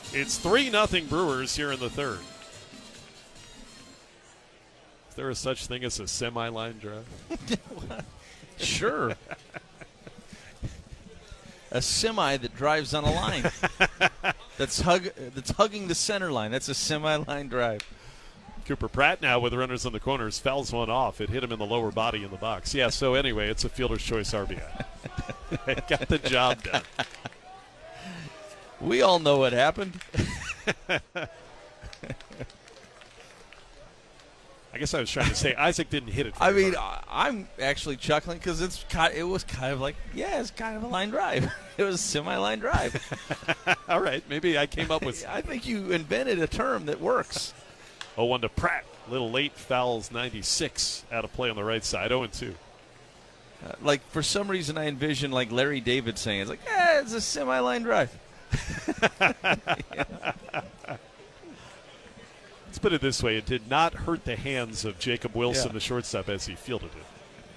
It's 3-0 Brewers here in the third. Is there a such thing as a semi-line drive? Sure. A semi that drives on a line. that's hugging the center line. That's a semi-line drive. Cooper Pratt now with runners on the corners fouls one off. It hit him in the lower body in the box. Yeah, so anyway, it's a fielder's choice RBI. It got the job done. We all know what happened. I guess I was trying to say Isaac didn't hit it. I mean, I'm actually chuckling because it was kind of like, yeah, it's kind of a line drive. It was a semi-line drive. All right, maybe I came up with. I think you invented a term that works. 0-1 to Pratt. A little late, fouls 96 out of play on the right side. 0-2. Like, for some reason, I envision like Larry David saying, it's like, yeah, it's a semi-line drive. Let's put it this way. It did not hurt the hands of Jacob Wilson, the shortstop, as he fielded it.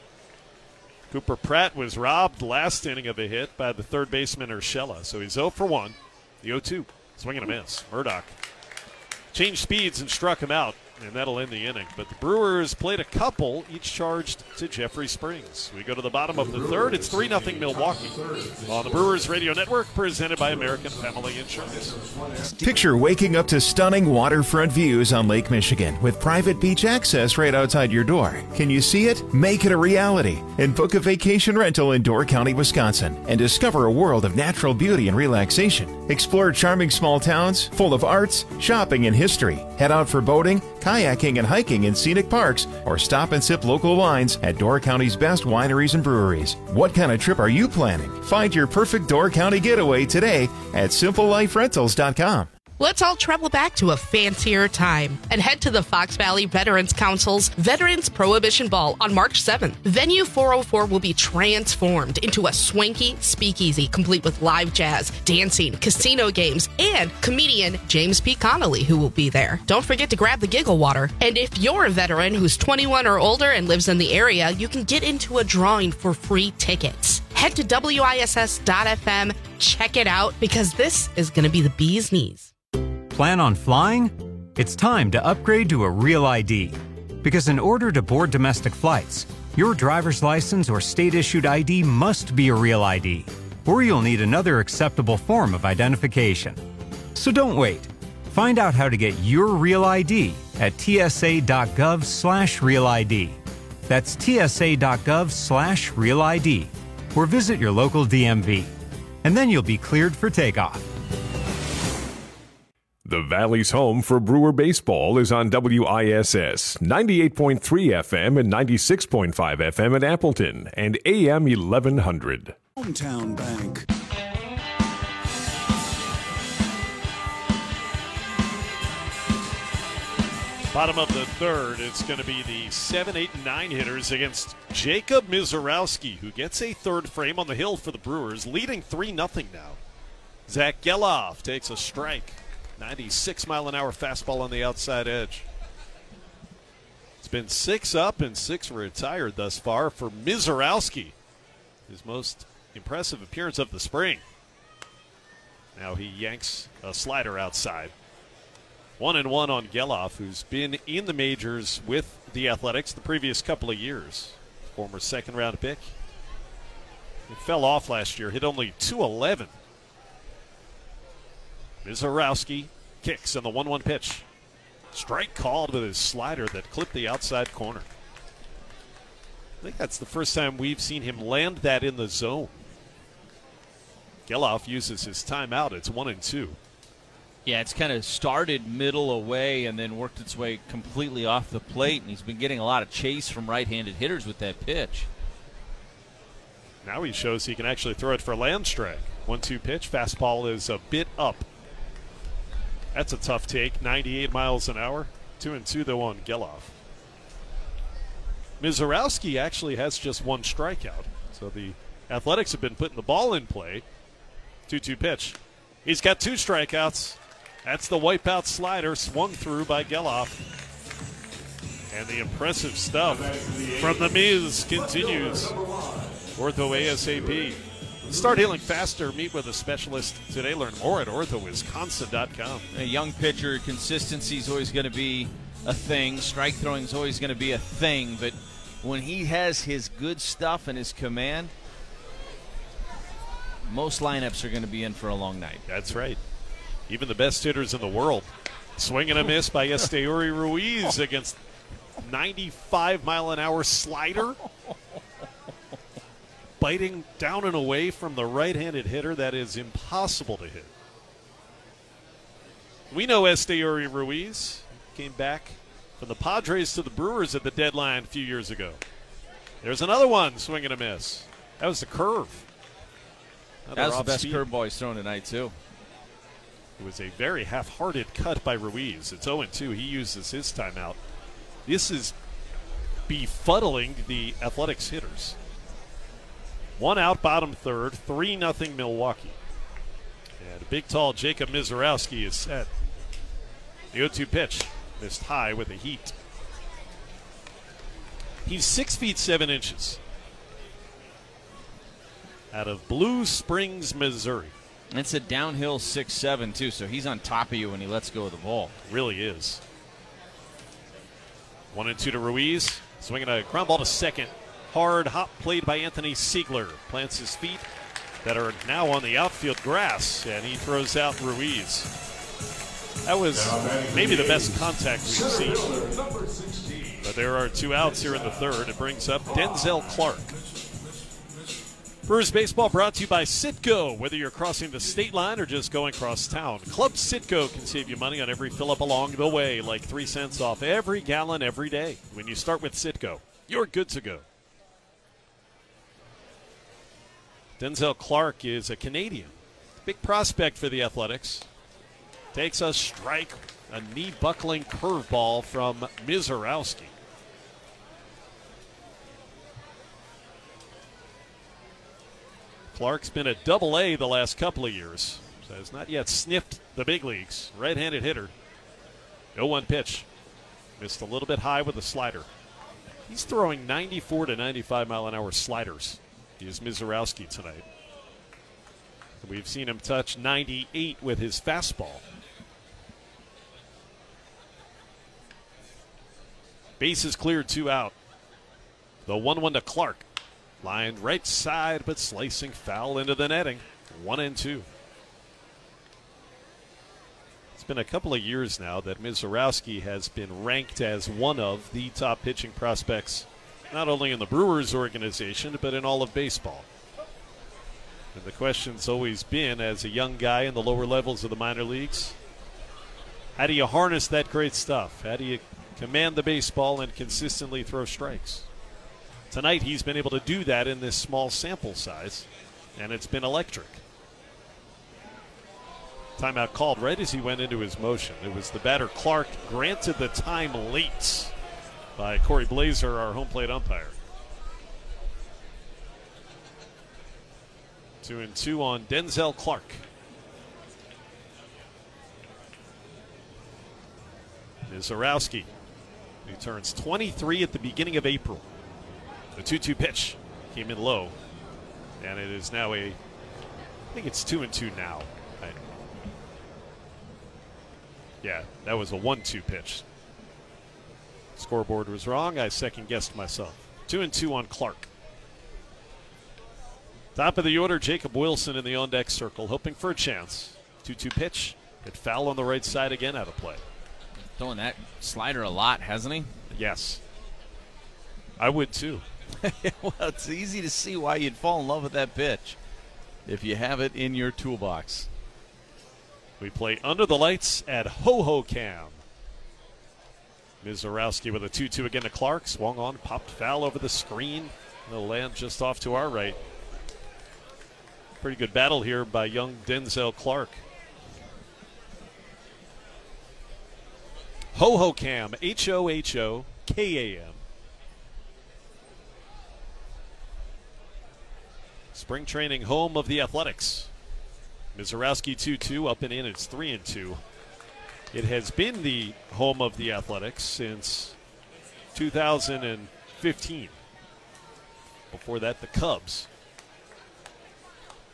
Cooper Pratt was robbed last inning of a hit by the third baseman Urshela. So he's 0 for 1. The 0-2. Swing and a miss. Murdoch changed speeds and struck him out, and that'll end the inning. But the Brewers played a couple, each charged to Jeffrey Springs. We go to the bottom of the third. It's 3-0 Milwaukee on the Brewers Radio Network, presented by American Family Insurance. Picture waking up to stunning waterfront views on Lake Michigan with private beach access right outside your door. Can you see it? Make it a reality and book a vacation rental in Door County, Wisconsin, and discover a world of natural beauty and relaxation. Explore charming small towns full of arts, shopping, and history. Head out for boating, kayaking, and hiking in scenic parks, or stop and sip local wines at Door County's best wineries and breweries. What kind of trip are you planning? Find your perfect Door County getaway today at simpleliferentals.com. Let's all travel back to a fancier time and head to the Fox Valley Veterans Council's Veterans Prohibition Ball on March 7th. Venue 404 will be transformed into a swanky speakeasy complete with live jazz, dancing, casino games, and comedian James P. Connolly, who will be there. Don't forget to grab the giggle water. And if you're a veteran who's 21 or older and lives in the area, you can get into a drawing for free tickets. Head to WISS.FM, check it out, because this is going to be the bee's knees. Plan on flying? It's time to upgrade to a Real ID. Because in order to board domestic flights, your driver's license or state-issued ID must be a Real ID, or you'll need another acceptable form of identification. So don't wait. Find out how to get your Real ID at tsa.gov/Real ID. That's tsa.gov/Real ID. Or visit your local DMV. And then you'll be cleared for takeoff. The Valley's home for Brewer baseball is on WISS 98.3 FM and 96.5 FM in Appleton and AM 1100. Hometown Bank. Bottom of the third, it's going to be the 7, 8, and 9 hitters against Jacob Mizorowski, who gets a third frame on the hill for the Brewers, leading 3-0 now. Zach Geloff takes a strike. 96-mile-an-hour fastball on the outside edge. It's been 6 up and 6 retired thus far for Mizorowski, his most impressive appearance of the spring. Now he yanks a slider outside. 1-1 on Geloff, who's been in the majors with the Athletics the previous couple of years. Former second-round pick. He fell off last year, hit only .211. Mizorowski kicks on the 1-1 pitch. Strike called with his slider that clipped the outside corner. I think that's the first time we've seen him land that in the zone. Geloff uses his timeout. It's 1-2. Yeah, it's kind of started middle away and then worked its way completely off the plate, and he's been getting a lot of chase from right-handed hitters with that pitch. Now he shows he can actually throw it for a land strike. 1-2 pitch. Fastball is a bit up. That's a tough take. 98 miles an hour. 2-2 though on Geloff. Mizorowski actually has just one strikeout. So the Athletics have been putting the ball in play. 2-2 pitch. He's got 2 strikeouts. That's the wipeout slider swung through by Geloff. And the impressive stuff from the Miz continues. Ortho ASAP. Start healing faster. Meet with a specialist today. Learn more at orthowisconsin.com. A young pitcher, consistency is always going to be a thing. Strike throwing is always going to be a thing. But when he has his good stuff and his command, most lineups are going to be in for a long night. That's right. Even the best hitters in the world. Swing and a miss by Esteury Ruiz against 95-mile-an-hour slider. Biting down and away from the right-handed hitter. That is impossible to hit. We know Esteury Ruiz came back from the Padres to the Brewers at the deadline a few years ago. There's another one, swing and a miss. That was the curve. That was the best curveball he's thrown tonight, too. It was a very half-hearted cut by Ruiz. It's 0-2. He uses his timeout. This is befuddling the Athletics hitters. 1 out, bottom third, 3-0 Milwaukee. And a big, tall Jacob Misiorowski is set. The 0-2 pitch missed high with the heat. He's 6 feet 7 inches. Out of Blue Springs, Missouri. It's a downhill 6'7", too, so he's on top of you when he lets go of the ball. Really is. 1-2 to Ruiz. Swinging a ground ball to second. Hard hop played by Anthony Siegler. Plants his feet that are now on the outfield grass, and he throws out Ruiz. That was maybe the best contact we've seen. But there are 2 outs here in the third. It brings up Denzel Clark. Brewers baseball brought to you by Citgo. Whether you're crossing the state line or just going across town, Club Citgo can save you money on every fill-up along the way, like 3 cents off every gallon every day. When you start with Citgo, you're good to go. Denzel Clark is a Canadian. Big prospect for the Athletics. Takes a strike, a knee-buckling curveball from Misiorowski. Clark's been at Double-A the last couple of years, so has not yet sniffed the big leagues. Right-handed hitter. 0-1 pitch. Missed a little bit high with the slider. He's throwing 94 to 95 mile an hour sliders. He is Misiorowski tonight. We've seen him touch 98 with his fastball. Bases cleared, 2 out. The 1-1 to Clark. Lined right side, but slicing foul into the netting. 1-2. It's been a couple of years now that Misiorowski has been ranked as one of the top pitching prospects, not only in the Brewers organization, but in all of baseball. And the question's always been, as a young guy in the lower levels of the minor leagues, how do you harness that great stuff? How do you command the baseball and consistently throw strikes? Tonight he's been able to do that in this small sample size, and it's been electric. Timeout called right as he went into his motion. It was the batter Clark, granted the time late by Corey Blazer, our home plate umpire. 2-2 on Denzel Clark. Misiorowski, who turns 23 at the beginning of April. The 2-2 pitch came in low, and it is now I think it's 2-2 now. Yeah, that was a 1-2 pitch. Scoreboard was wrong. I second-guessed myself. 2-2 on Clark. Top of the order, Jacob Wilson in the on-deck circle, hoping for a chance. 2-2 pitch. Hit foul on the right side again, out of play. Throwing that slider a lot, hasn't he? Yes. I would, too. Well, it's easy to see why you'd fall in love with that pitch if you have it in your toolbox. We play Under the Lights at Ho-Ho-Cam. Misiorowski with a 2-2 again to Clark. Swung on, popped foul over the screen. It'll land just off to our right. Pretty good battle here by young Denzel Clark. Ho-Ho-Cam, H-O-H-O-K-A-M. Spring training home of the Athletics. Misiorowski 2-2, up and in, it's 3-2. It has been the home of the Athletics since 2015. Before that, the Cubs.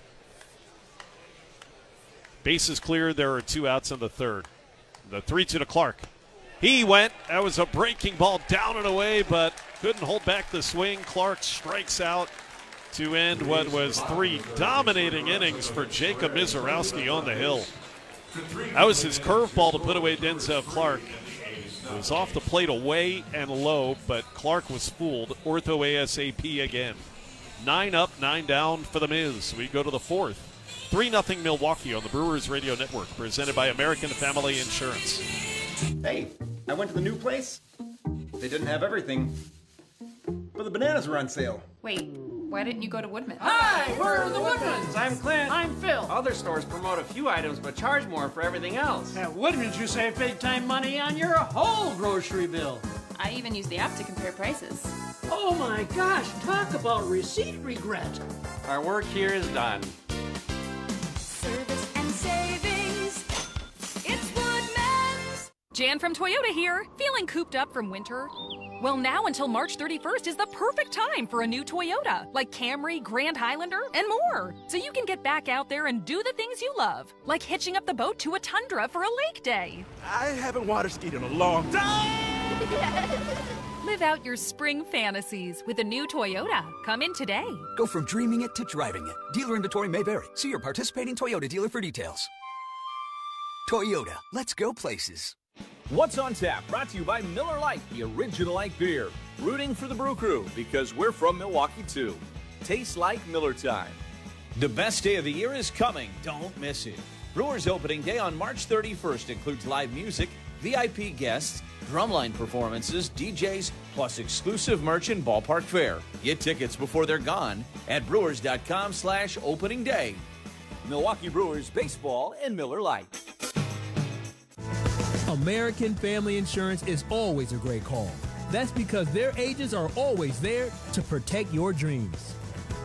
Bases cleared. There are 2 outs in the third. The 3-2 to Clark. He went. That was a breaking ball down and away, but couldn't hold back the swing. Clark strikes out to end what was 3 dominating innings for Jacob Mizorowski on the hill. That was his curveball to put away Denzel Clark. It was off the plate away and low, but Clark was fooled. Ortho ASAP again. 9 up, 9 down for the Miz. We go to the fourth. 3-0 Milwaukee on the Brewers Radio Network, presented by American Family Insurance. Hey, I went to the new place. They didn't have everything, but the bananas were on sale. Wait, why didn't you go to Woodman's? Hi, we're the Woodmans. I'm Clint. I'm Phil. Other stores promote a few items but charge more for everything else. At Woodman's, you save big time money on your whole grocery bill. I even use the app to compare prices. Oh my gosh, talk about receipt regret. Our work here is done. Service and savings. It's Woodman's. Jan from Toyota here. Feeling cooped up from winter? Well, now until March 31st is the perfect time for a new Toyota, like Camry, Grand Highlander, and more. So you can get back out there and do the things you love, like hitching up the boat to a tundra for a lake day. I haven't water skied in a long time. Live out your spring fantasies with a new Toyota. Come in today. Go from dreaming it to driving it. Dealer inventory may vary. See your participating Toyota dealer for details. Toyota, let's go places. What's on Tap, brought to you by Miller Lite, the original light beer. Rooting for the Brew Crew, because we're from Milwaukee too. Tastes like Miller time. The best day of the year is coming. Don't miss it. Brewers opening day on March 31st includes live music, VIP guests, drumline performances, DJs, plus exclusive merch and ballpark fare. Get tickets before they're gone at brewers.com/opening day. Milwaukee Brewers baseball and Miller Lite. American Family Insurance is always a great call. That's because their agents are always there to protect your dreams.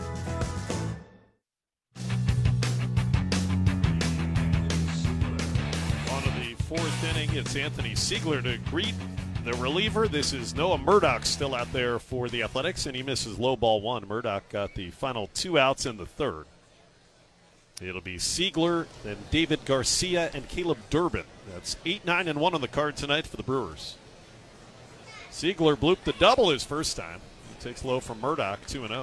On to the fourth inning, it's Anthony Siegler to greet the reliever. This is Noah Murdoch still out there for the Athletics, and he misses low ball 1. Murdoch got the final 2 outs in the third. It'll be Siegler, then David Garcia, and Caleb Durbin. That's 8, 9, and 1 on the card tonight for the Brewers. Siegler blooped the double his first time. He takes low from Murdoch, 2-0.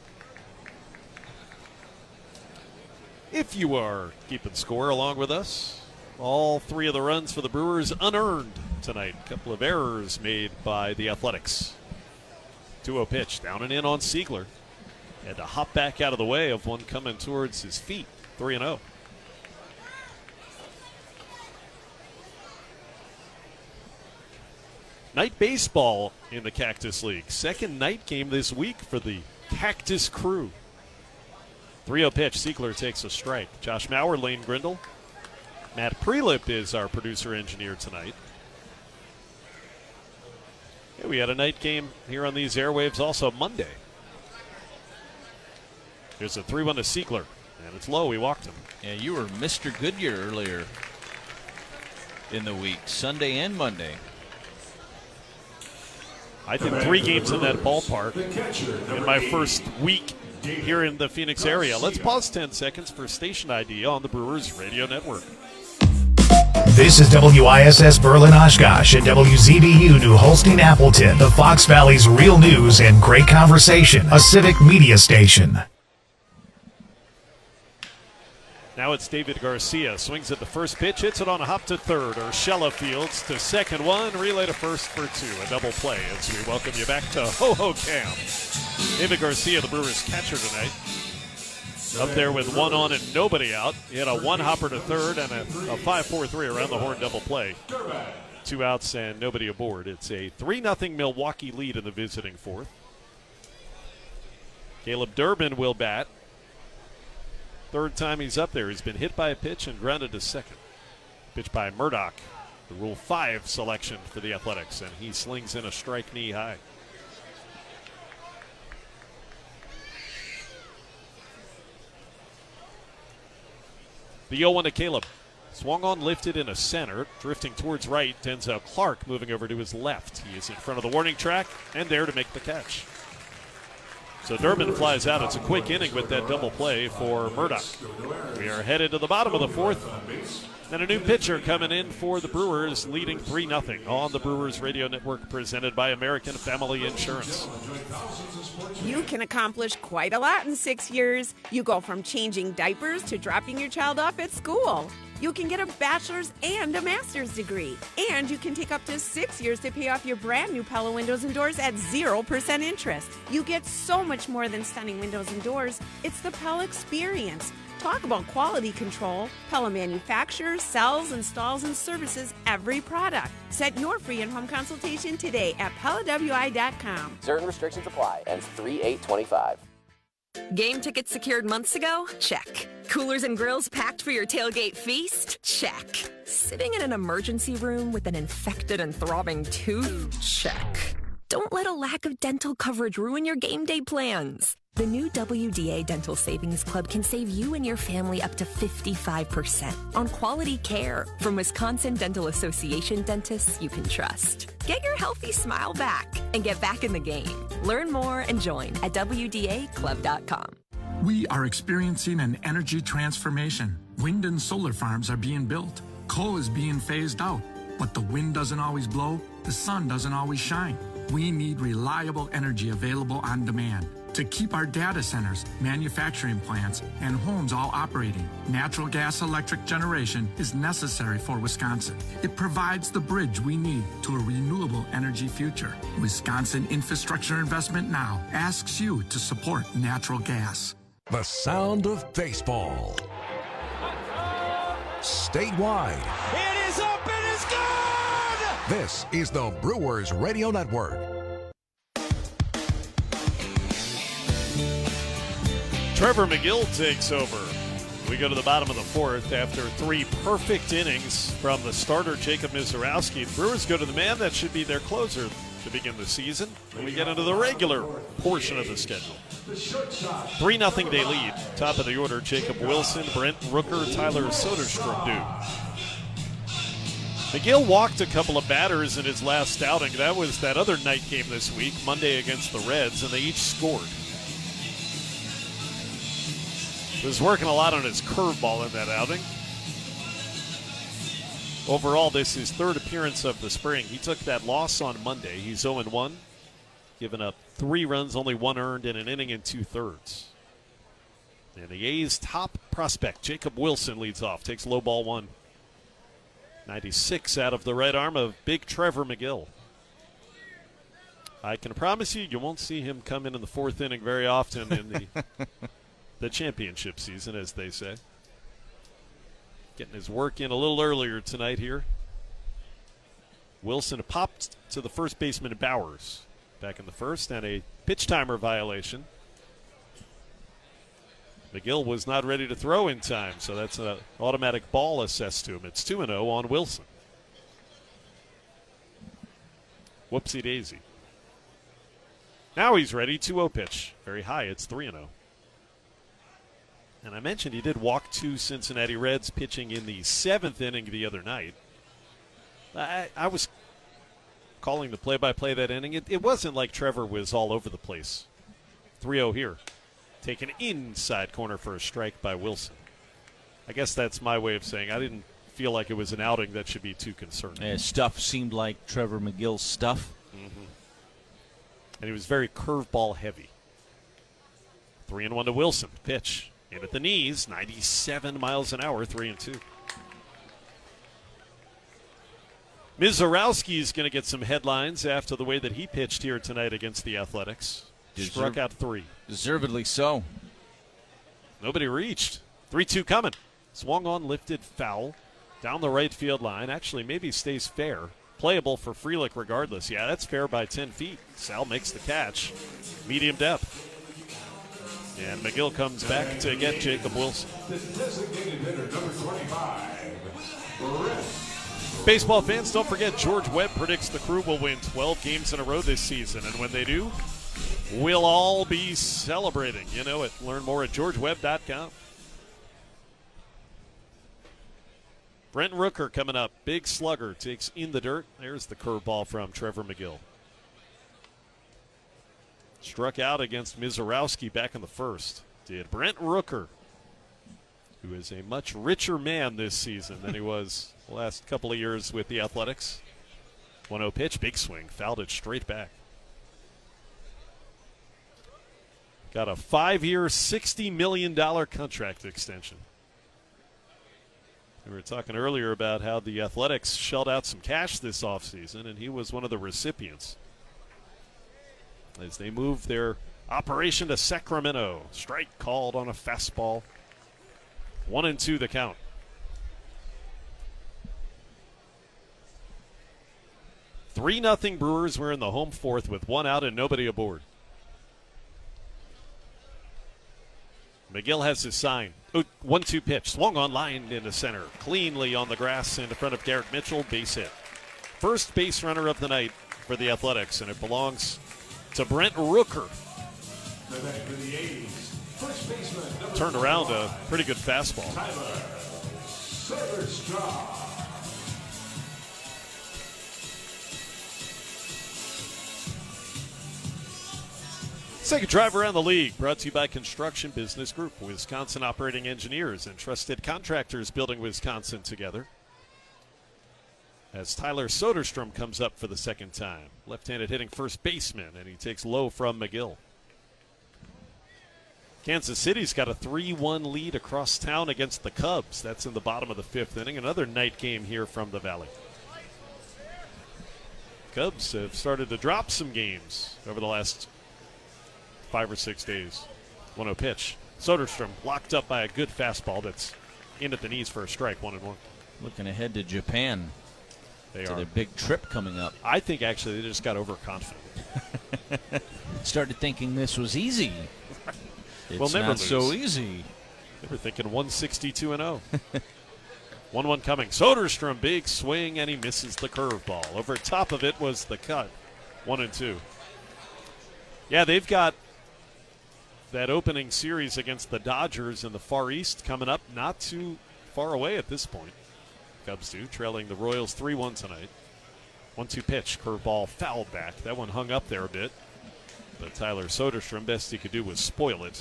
If you are keeping score along with us, all 3 of the runs for the Brewers unearned tonight. A couple of errors made by the Athletics. 2-0 pitch, down and in on Siegler. Had to hop back out of the way of one coming towards his feet. 3-0. Night baseball in the Cactus League. Second night game this week for the Cactus Crew. 3-0 pitch. Siegler takes a strike. Josh Mauer, Lane Grindle. Matt Prelip is our producer-engineer tonight. Yeah, we had a night game here on these airwaves also Monday. There's a 3-1 to Siegler, and it's low. We walked him. Yeah, you were Mr. Goodyear earlier in the week, Sunday and Monday. I did 3 games in that ballpark in my first week here in the Phoenix area. Let's pause 10 seconds for station ID on the Brewers Radio Network. This is WISS Berlin Oshkosh and WZBU New Holstein Appleton, the Fox Valley's real news and great conversation, a civic media station. Now it's David Garcia. Swings at the first pitch, hits it on a hop to third. Urshela fields to second one, relay to first for 2. A double play as we welcome you back to Ho-Ho-Cam. David Garcia, the Brewers catcher tonight. Up there with 1 on and nobody out. He had a 1-hopper to third and a 5-4-3 around the horn double play. 2 outs and nobody aboard. It's a 3-0 Milwaukee lead in the visiting fourth. Caleb Durbin will bat. Third time he's up there. He's been hit by a pitch and grounded to second. Pitch by Murdoch, the Rule 5 selection for the Athletics, and he slings in a strike knee high. The 0-1 to Caleb. Swung on, lifted in a center, drifting towards right. Denzel Clark moving over to his left. He is in front of the warning track and there to make the catch. So Durbin flies out. It's a quick inning with that double play for Murdoch. We are headed to the bottom of the fourth. And a new pitcher coming in for the Brewers, leading 3-0 on the Brewers Radio Network, presented by American Family Insurance. You can accomplish quite a lot in 6 years. You go from changing diapers to dropping your child off at school. You can get a bachelor's and a master's degree. And you can take up to 6 years to pay off your brand new Pella windows and doors at 0% interest. You get so much more than stunning windows and doors. It's the Pella experience. Talk about quality control. Pella manufactures, sells, installs, and services every product. Set your free in-home consultation today at PellaWI.com. Certain restrictions apply. Ends 3/8/25. Game tickets secured months ago? Check. Coolers and grills packed for your tailgate feast? Check. Sitting in an emergency room with an infected and throbbing tooth? Check. Don't let a lack of dental coverage ruin your game day plans. The new WDA Dental Savings Club can save you and your family up to 55% on quality care from Wisconsin Dental Association dentists you can trust. Get your healthy smile back and get back in the game. Learn more and join at WDAclub.com. We are experiencing an energy transformation. Wind and solar farms are being built. Coal is being phased out. But the wind doesn't always blow, the sun doesn't always shine. We need reliable energy available on demand. To keep our data centers, manufacturing plants, and homes all operating, natural gas electric generation is necessary for Wisconsin. It provides the bridge we need to a renewable energy future. Wisconsin Infrastructure Investment Now asks you to support natural gas. The sound of baseball. Statewide. It is up, it is good! This is the Brewers Radio Network. Trevor McGill takes over. We go to the bottom of the fourth after 3 perfect innings from the starter, Jacob Mizorowski. Brewers go to the man that should be their closer to begin the season. And we get into the regular portion of the schedule. 3-0 they lead. Top of the order, Jacob Wilson, Brent Rooker, Tyler Soderstrom do. McGill walked a couple of batters in his last outing. That was that other night game this week, Monday against the Reds, and they each scored. He was working a lot on his curveball in that outing. Overall, this is his 3rd appearance of the spring. He took that loss on Monday. He's 0-1, giving up 3 runs, only 1 earned in an inning and 2/3. And the A's top prospect, Jacob Wilson, leads off, takes low ball 1. 96 out of the right arm of big Trevor McGill. I can promise you won't see him come in the 4th inning very often in the championship season, as they say. Getting his work in a little earlier tonight here. Wilson popped to the first baseman Bowers back in the first, and a pitch timer violation. McGill was not ready to throw in time, so that's an automatic ball assessed to him. It's 2-0 on Wilson. Whoopsie daisy. Now he's ready, 2-0 pitch. Very high, it's 3-0. And I mentioned he did walk 2 Cincinnati Reds pitching in the 7th inning the other night. I was calling the play-by-play that inning. It wasn't like Trevor was all over the place. 3-0 here. Taken inside corner for a strike by Wilson. I guess that's my way of saying I didn't feel like it was an outing that should be too concerning. Stuff seemed like Trevor McGill's stuff. Mm-hmm. And he was very curveball heavy. 3-1 to Wilson. Pitch. In at the knees, 97 miles an hour, 3-2. Mizorowski is going to get some headlines after the way that he pitched here tonight against the Athletics. Struck out 3. Deservedly so. Nobody reached. 3-2 coming. Swung on, lifted, foul. Down the right field line. Actually, maybe stays fair. Playable for Frelick regardless. Yeah, that's fair by 10 feet. Sal makes the catch. Medium depth. And McGill comes back to get Jacob Wilson. The designated hitter, number 25, Brett. Baseball fans, don't forget George Webb predicts the Crew will win 12 games in a row this season. And when they do, we'll all be celebrating. You know it. Learn more at georgewebb.com. Brent Rooker coming up. Big slugger takes in the dirt. There's the curveball from Trevor McGill. struck out against Mizorowski back in the first. Did Brent Rooker, who is a much richer man this season than he was the last couple of years with the Athletics. 1-0 pitch, big swing, fouled it straight back. Got a 5-year, $60 million contract extension. We were talking earlier about how the Athletics shelled out some cash this offseason, and he was one of the recipients. As they move their operation to Sacramento. Strike called on a fastball. 1-2 the count. Three 3-0 Brewers. We're in the home fourth with one out and nobody aboard. McGill has his sign. 1-2 pitch. Swung on line into center. Cleanly on the grass in front of Garrett Mitchell. Base hit. First base runner of the night for the Athletics, and it belongs to Brent Rooker. Turned around a pretty good fastball. Let's take a drive around the league, brought to you by Construction Business Group, Wisconsin operating engineers and trusted contractors building Wisconsin together. As Tyler Soderstrom comes up for the second time. Left-handed hitting first baseman, and he takes low from McGill. Kansas City's got a 3-1 lead across town against the Cubs. That's in the bottom of the fifth inning. Another night game here from the Valley. Cubs have started to drop some games over the last 5 or 6 days. 1-0 pitch. Soderstrom locked up by a good fastball that's in at the knees for a strike. 1-1. Looking ahead to Japan. They to are. their big trip coming up. I think actually they just got overconfident. Started thinking this was easy. It's well, never not lose. so easy. They were thinking 162-0. 1-1 coming. Soderstrom, big swing, and he misses the curveball. Over top of it was the cut. 1-2. Yeah, they've got that opening series against the Dodgers in the Far East coming up not too far away at this point. Cubs do, trailing the Royals 3-1 tonight. 1-2 pitch, curveball fouled back. That one hung up there a bit. But Tyler Soderstrom, best he could do was spoil it.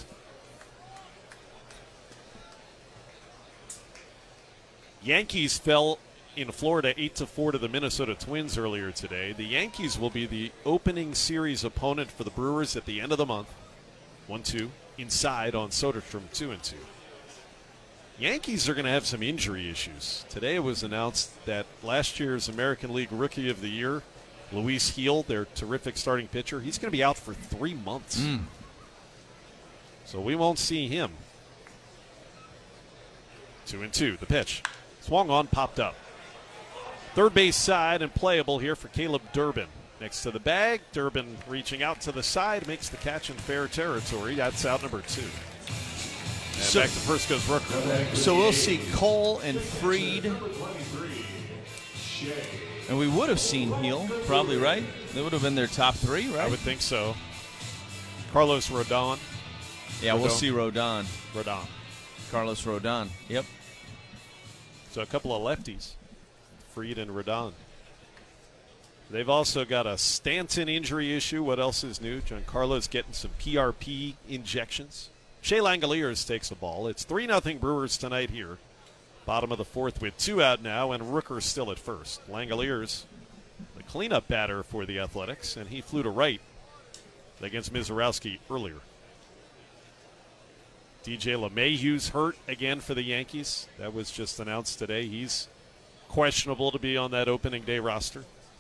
Yankees fell in Florida 8-4 to the Minnesota Twins earlier today. The Yankees will be the opening series opponent for the Brewers at the end of the month. 1-2 inside on Soderstrom, 2-2. Yankees are going to have some injury issues. Today it was announced that last year's American League Rookie of the Year, Luis Gil, their terrific starting pitcher, he's going to be out for 3 months. So we won't see him. 2-2, the pitch. Swung on, popped up. Third base side and playable here for Caleb Durbin. Next to the bag, Durbin reaching out to the side, makes the catch in fair territory. That's out number 2. And So- back to first goes Rooker. So we'll see Cole and Fried. And we would have seen Heel, probably, right? They would have been their top 3, right? I would think so. Carlos Rodon. Yeah, we'll see Rodon. Rodon. Carlos Rodon. Yep. So a couple of lefties, Fried and Rodon. They've also got a Stanton injury issue. What else is new? Giancarlo's getting some PRP injections. Shea Langoliers takes a ball. It's 3-0 Brewers tonight here. Bottom of the fourth with 2 out now, and Rooker still at first. Langoliers, the cleanup batter for the Athletics, and he flew to right against Mizorowski earlier. DJ LeMahieu's hurt again for the Yankees. That was just announced today. He's questionable to be on that opening day roster.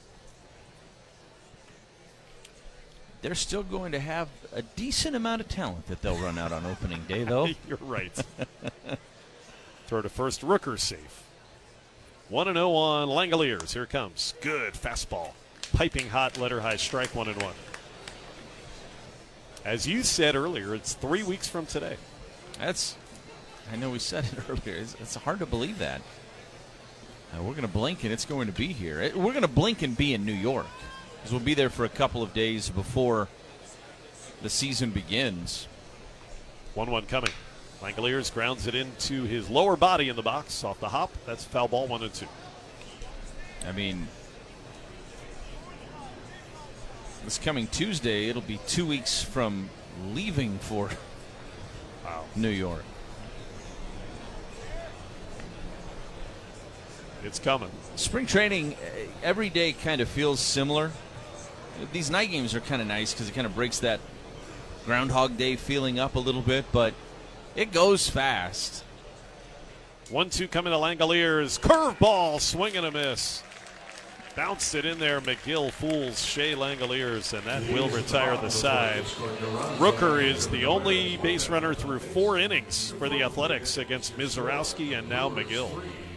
They're still going to have a decent amount of talent that they'll run out on opening day, though. You're right. Throw to first, Rooker safe. 1-0 on Langoliers. Here it comes. Good fastball. Piping hot, letter high strike, 1-1. As you said earlier, it's 3 weeks from today. I know we said it earlier. It's hard to believe that. We're going to blink and it's going to be here. We're going to blink and be in New York, because we'll be there for a couple of days before the season begins. 1-1 coming. Langoliers grounds it into his lower body in the box off the hop. That's foul ball, 1-2. I mean, This coming Tuesday, it'll be 2 weeks from leaving for New York. It's coming. Spring training every day kind of feels similar. These night games are kind of nice because it kind of breaks that Groundhog Day feeling up a little bit, but it goes fast. 1-2 coming to Langoliers. Curveball, swing and a miss. Bounced it in there. McGill fools Shea Langoliers, and that will retire the side. Rooker is the only base runner through 4 innings for the Athletics against Mizorowski and now McGill.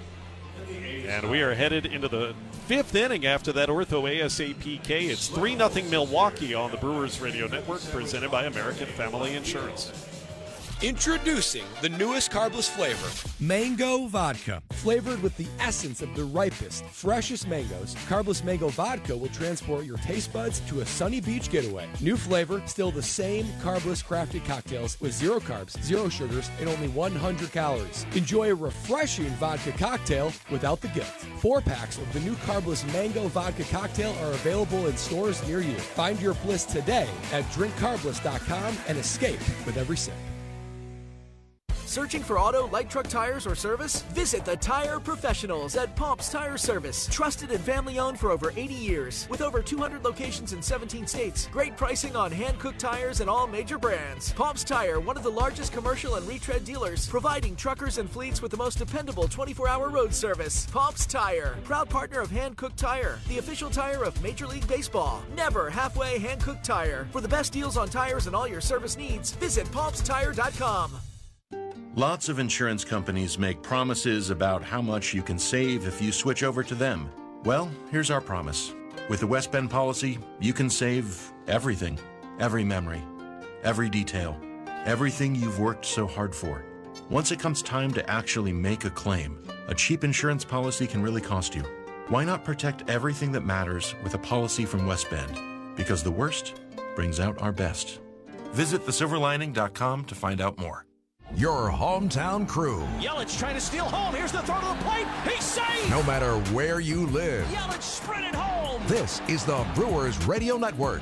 And we are headed into the 5th inning after that Ortho ASAPK. It's 3-0 Milwaukee on the Brewers Radio Network, presented by American Family Insurance. Introducing the newest carbless flavor, Mango Vodka. Flavored with the essence of the ripest, freshest mangoes, Carbless Mango Vodka will transport your taste buds to a sunny beach getaway. New flavor, still the same carbless crafted cocktails with 0 carbs, 0 sugars, and only 100 calories. Enjoy a refreshing vodka cocktail without the guilt. 4 packs of the new Carbless Mango Vodka cocktail are available in stores near you. Find your bliss today at drinkcarbless.com and escape with every sip. Searching for auto, light truck tires, or service? Visit the Tire Professionals at Pops Tire Service. Trusted and family owned for over 80 years. With over 200 locations in 17 states. Great pricing on hand-cooked tires and all major brands. Pops Tire, one of the largest commercial and retread dealers, providing truckers and fleets with the most dependable 24-hour road service. Pops Tire, proud partner of Hand Cooked Tire, the official tire of Major League Baseball. Never halfway hand-cooked tire. For the best deals on tires and all your service needs, visit popstire.com. Lots of insurance companies make promises about how much you can save if you switch over to them. Well, here's our promise. With the West Bend policy, you can save everything. Every memory, every detail, everything you've worked so hard for. Once it comes time to actually make a claim, a cheap insurance policy can really cost you. Why not protect everything that matters with a policy from West Bend? Because the worst brings out our best. Visit thesilverlining.com to find out more. Your hometown crew. Yelich trying to steal home. Here's the throw to the plate. He's safe. No matter where you live. Yelich sprinted home. This is the Brewers Radio Network.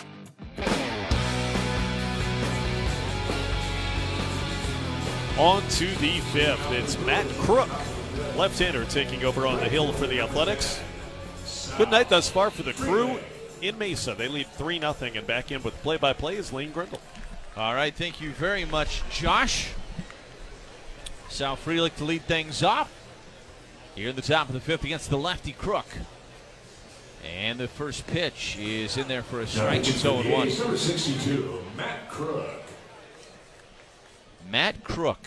On to the 5th. It's Matt Crook, left-hander, taking over on the hill for the Athletics. Good night thus far for the Crew in Mesa. They lead 3-0, and back in with play-by-play is Lane Grindle. All right, thank you very much, Josh. Sal Frelick to lead things off here in the top of the 5th against the lefty Crook. And the first pitch is in there for a strike. It's 0-1. Number 62, Matt Crook. Matt Crook.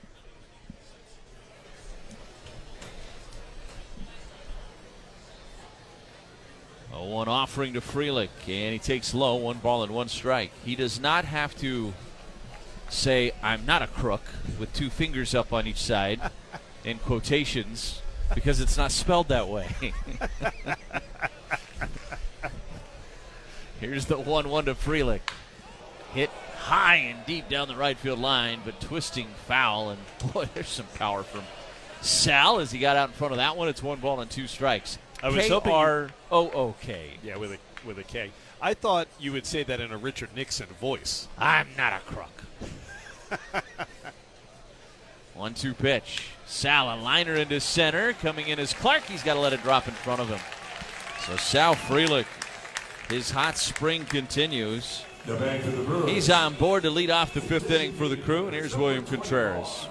A 1 offering to Frelick, and he takes low, 1 ball and 1 strike. He does not have to say, "I'm not a crook," with 2 fingers up on each side in quotations, because it's not spelled that way. Here's the 1-1 to Frelick. Hit high and deep down the right field line, but twisting foul, and boy, there's some power from Sal as he got out in front of that one. It's 1 ball and 2 strikes. I was hoping K-R-O-O-K. Yeah, with a K. I thought you would say that in a Richard Nixon voice. I'm not a crook. 1-2 pitch. Sal, a liner into center. Coming in as Clark. He's got to let it drop in front of him. So Sal Frelick, his hot spring continues. He's on board to lead off the 5th inning for the Crew, and here's William Contreras.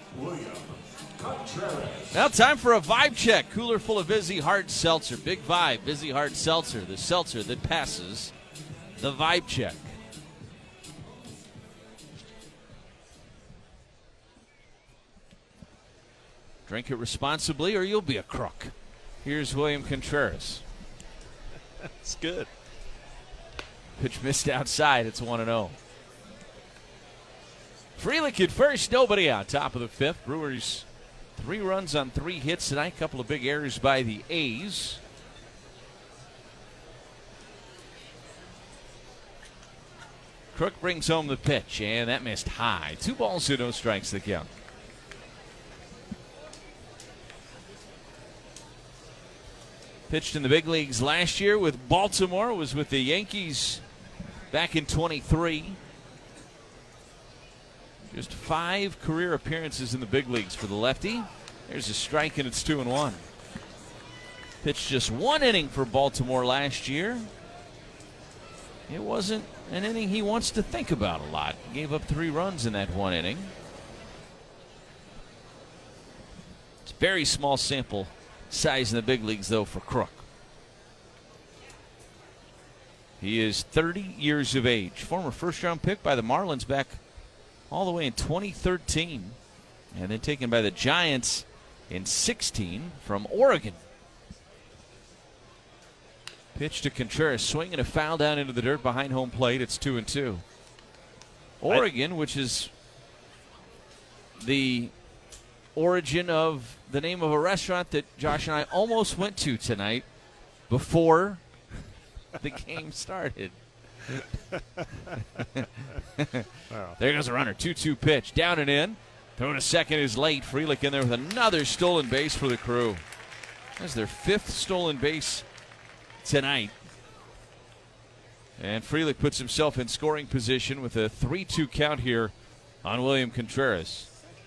Now time for a vibe check. Cooler full of Vizzy Hard Seltzer. Big vibe, Vizzy Hard Seltzer. The seltzer that passes the vibe check. Drink it responsibly or you'll be a crook. Here's William Contreras. That's good. Pitch missed outside. It's 1-0. Frelick at first. Nobody out. Top of the 5th. Brewers 3 runs on 3 hits tonight. Couple of big errors by the A's. Crook brings home the pitch, and that missed high. 2 balls and no strikes the count. Pitched in the big leagues last year with Baltimore, was with the Yankees back in 23. Just 5 career appearances in the big leagues for the lefty. There's a strike, and it's 2-1. Pitched just 1 inning for Baltimore last year. It wasn't an inning he wants to think about a lot. Gave up 3 runs in that 1 inning. It's a very small sample size in the big leagues, though, for Crook. He is 30 years of age. Former first-round pick by the Marlins back all the way in 2013. And then taken by the Giants in 16 from Oregon. Pitch to Contreras, swinging a foul down into the dirt behind home plate. It's 2-2. Oregon, which is the origin of the name of a restaurant that Josh and I almost went to tonight before the game started. There goes a runner. 2-2 pitch. Down and in. Throw to second is late. Frelick in there with another stolen base for the Crew. That's their 5th stolen base tonight. And Frelick puts himself in scoring position with a 3-2 count here on William Contreras.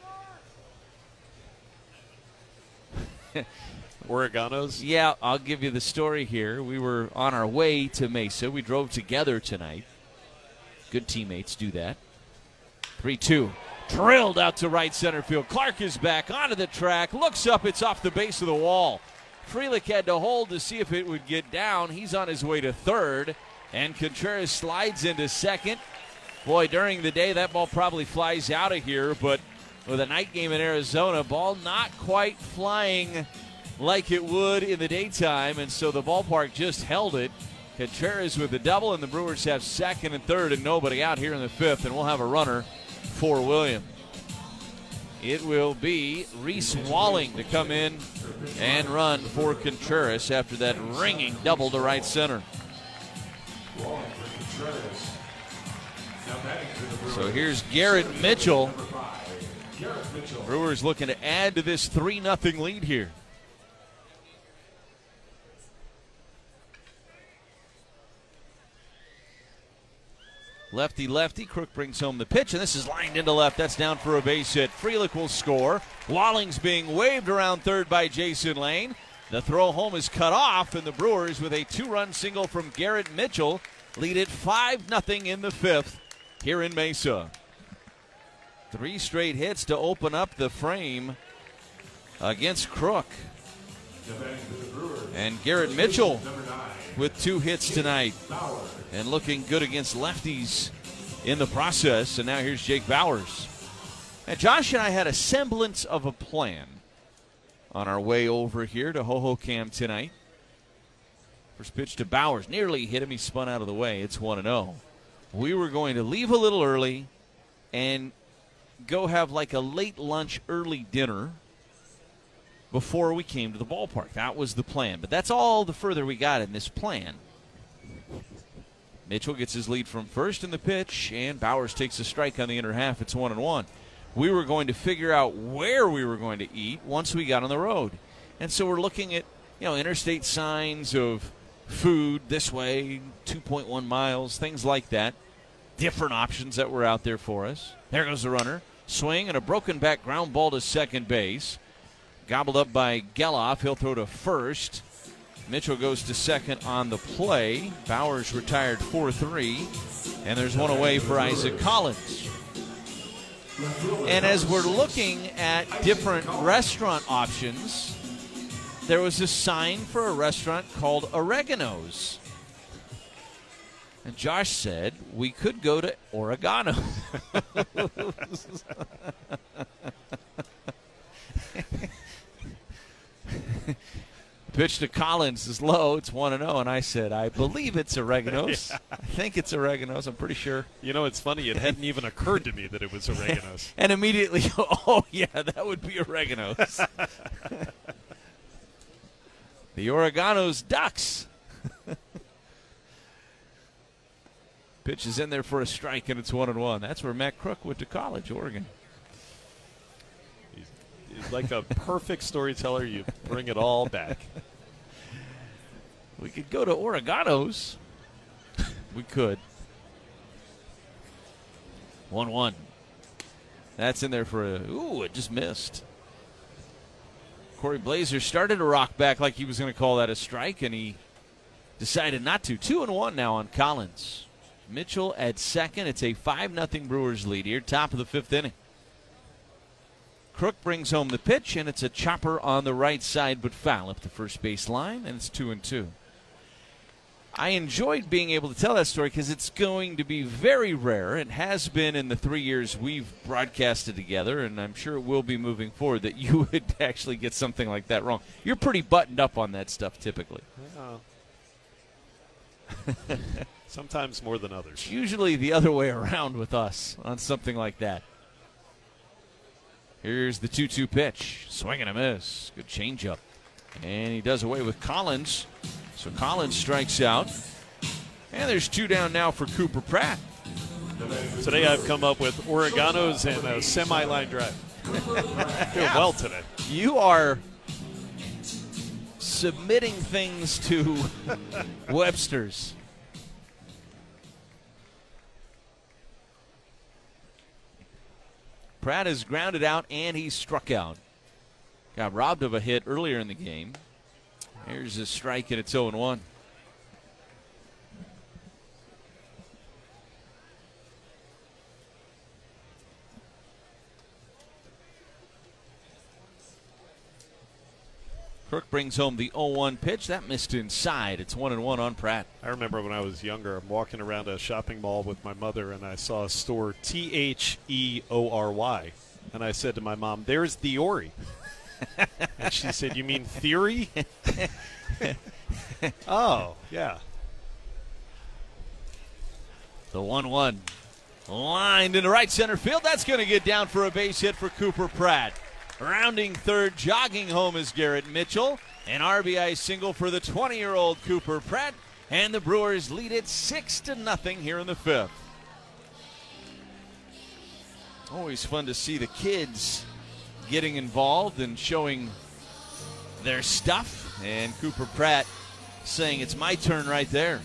Oreganos? Yeah, I'll give you the story here. We were on our way to Mesa. We drove together tonight. Good teammates do that. 3-2. Drilled out to right center field. Clark is back onto the track. Looks up. It's off the base of the wall. Frelick had to hold to see if it would get down. He's on his way to third. And Contreras slides into second. Boy, during the day, that ball probably flies out of here. But with a night game in Arizona, ball not quite flying like it would in the daytime, and so the ballpark just held it. Contreras with the double, and the Brewers have second and third and nobody out here in the 5th, and we'll have a runner for William. It will be Reese Walling to come in and run for Contreras after that ringing double to right center. So here's Garrett Mitchell. Brewers looking to add to this 3-0 lead here. Lefty. Crook brings home the pitch, and this is lined into left. That's down for a base hit. Frelick will score. Walling's being waved around third by Jason Lane. The throw home is cut off, and the Brewers, with a 2-run single from Garrett Mitchell, lead it 5-0 in the 5th here in Mesa. 3 straight hits to open up the frame against Crook. And Garrett Mitchell with 2 hits tonight and looking good against lefties in the process. And now here's Jake Bowers. Now, Josh and I had a semblance of a plan on our way over here to Hohokam tonight. First pitch to Bowers. Nearly hit him. He spun out of the way. It's 1-0. We were going to leave a little early and go have like a late lunch, early dinner before we came to the ballpark. That was the plan. But that's all the further we got in this plan. Mitchell gets his lead from first in the pitch, and Bowers takes a strike on the inner half. It's 1-1. We were going to figure out where we were going to eat once we got on the road. And so we're looking at, interstate signs of food this way, 2.1 miles, things like that. Different options that were out there for us. There goes the runner. Swing and a broken back ground ball to second base. Gobbled up by Geloff. He'll throw to first. Mitchell goes to second on the play. Bowers retired 4-3. And there's one away for Isaac Collins. And as we're looking at different restaurant options, there was a sign for a restaurant called Oregano's. And Josh said we could go to Oregano. Pitch to Collins is low. It's 1-0. And I said, I believe it's Oregano's. Yeah. I think it's Oregano's. I'm pretty sure. It's funny. It hadn't even occurred to me that it was Oregano's. And immediately, oh, yeah, that would be Oregano's. The Oregano's Ducks. Pitch is in there for a strike, and it's 1-1. That's where Matt Crook went to college, Oregon. He's like a perfect storyteller. You bring it all back. We could go to Oregano's. We could. 1-1. That's in there for a... Ooh, it just missed. Corey Blazer started to rock back like he was going to call that a strike, and he decided not to. 2-1 now on Collins. Mitchell at second. It's a 5-0 Brewers lead here, top of the fifth inning. Crook brings home the pitch, and it's a chopper on the right side, but foul up the first base line, and it's 2-2. I enjoyed being able to tell that story because it's going to be very rare. It has been in the 3 years we've broadcasted together, and I'm sure it will be moving forward, that you would actually get something like that wrong. You're pretty buttoned up on that stuff typically. Sometimes more than others. Usually the other way around with us on something like that. Here's the 2-2 pitch. Swing and a miss. Good changeup. And he does away with Collins. So Collins strikes out. And there's 2 down now for Cooper Pratt. Today I've come up with Oregano's and a semi-line drive. Doing well today. You are submitting things to Webster's. Pratt is grounded out, and he's struck out. Got robbed of a hit earlier in the game. Here's a strike, and it's 0-1. Crook brings home the 0-1 pitch. That missed inside. It's 1-1 on Pratt. I remember when I was younger, I'm walking around a shopping mall with my mother, and I saw a store, Theory. And I said to my mom, "There's the Ori." And she said, "You mean theory?" Oh, yeah. The 1-1 lined into right center field. That's going to get down for a base hit for Cooper Pratt. Rounding third, jogging home is Garrett Mitchell. An RBI single for the 20-year-old Cooper Pratt. And the Brewers lead it 6-0 here in the fifth. Always fun to see the kids getting involved and showing their stuff. And Cooper Pratt saying, "It's my turn right there."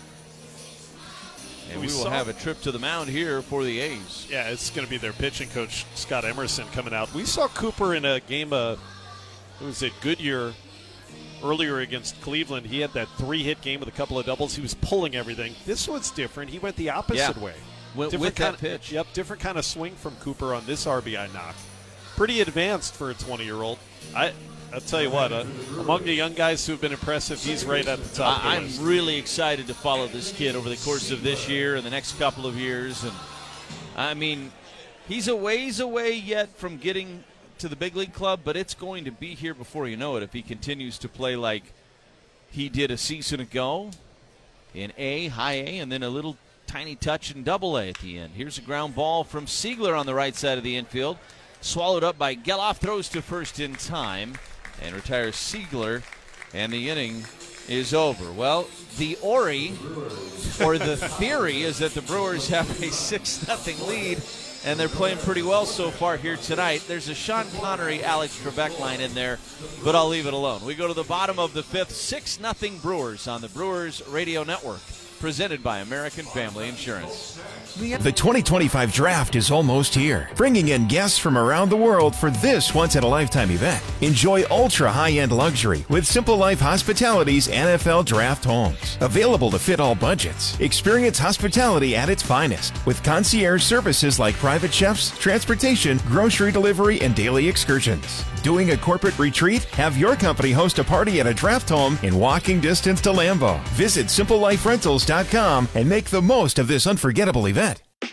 And we will have a trip to the mound here for the A's. Yeah, it's going to be their pitching coach, Scott Emerson, coming out. We saw Cooper in a game, it was at Goodyear earlier against Cleveland. He had that 3-hit game with a couple of doubles. He was pulling everything. This one's different. He went the opposite way. With that pitch. Yep, different kind of swing from Cooper on this RBI knock. Pretty advanced for a 20-year-old. I'll tell you what, among the young guys who have been impressive, he's right at the top of the list. I'm really excited to follow this kid over the course of this year and the next couple of years. And I mean, he's a ways away yet from getting to the big league club, but it's going to be here before you know it if he continues to play like he did a season ago in A, high A, and then a little tiny touch in double A at the end. Here's a ground ball from Siegler on the right side of the infield. Swallowed up by Geloff, throws to first in time and retires Siegler, and the inning is over. Well, the Ori, or the theory, is that the Brewers have a 6-0 lead, and they're playing pretty well so far here tonight. There's a Sean Connery, Alex Trebek line in there, but I'll leave it alone. We go to the bottom of the fifth, 6-0 Brewers on the Brewers Radio Network, presented by American Family Insurance. The 2025 draft is almost here, bringing in guests from around the world for this once-in-a-lifetime event. Enjoy ultra-high-end luxury with Simple Life Hospitality's NFL Draft Homes. Available to fit all budgets. Experience hospitality at its finest with concierge services like private chefs, transportation, grocery delivery, and daily excursions. Doing a corporate retreat? Have your company host a party at a draft home in walking distance to Lambeau. Visit SimpleLifeRentals.com and make the most of this unforgettable event.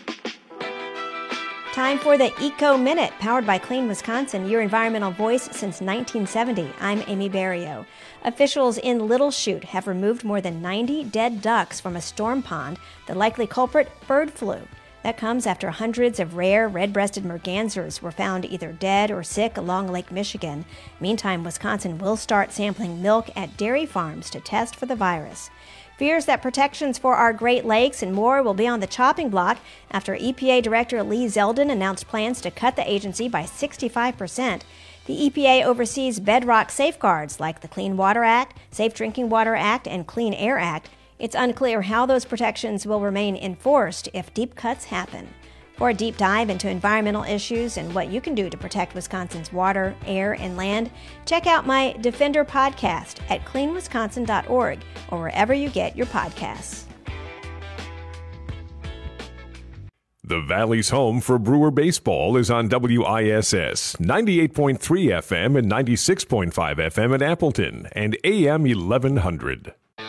Time for the Eco Minute, powered by Clean Wisconsin, your environmental voice since 1970. I'm Amy Barrio. Officials in Little Chute have removed more than 90 dead ducks from a storm pond, the likely culprit, bird flu. That comes after hundreds of rare red-breasted mergansers were found either dead or sick along Lake Michigan. Meantime, Wisconsin will start sampling milk at dairy farms to test for the virus. Fears that protections for our Great Lakes and more will be on the chopping block after EPA Director Lee Zeldin announced plans to cut the agency by 65%. The EPA oversees bedrock safeguards like the Clean Water Act, Safe Drinking Water Act, and Clean Air Act. It's unclear how those protections will remain enforced if deep cuts happen. For a deep dive into environmental issues and what you can do to protect Wisconsin's water, air, and land, check out my Defender podcast at cleanwisconsin.org or wherever you get your podcasts. The Valley's home for Brewer baseball is on WISS 98.3 FM and 96.5 FM in Appleton and AM 1100.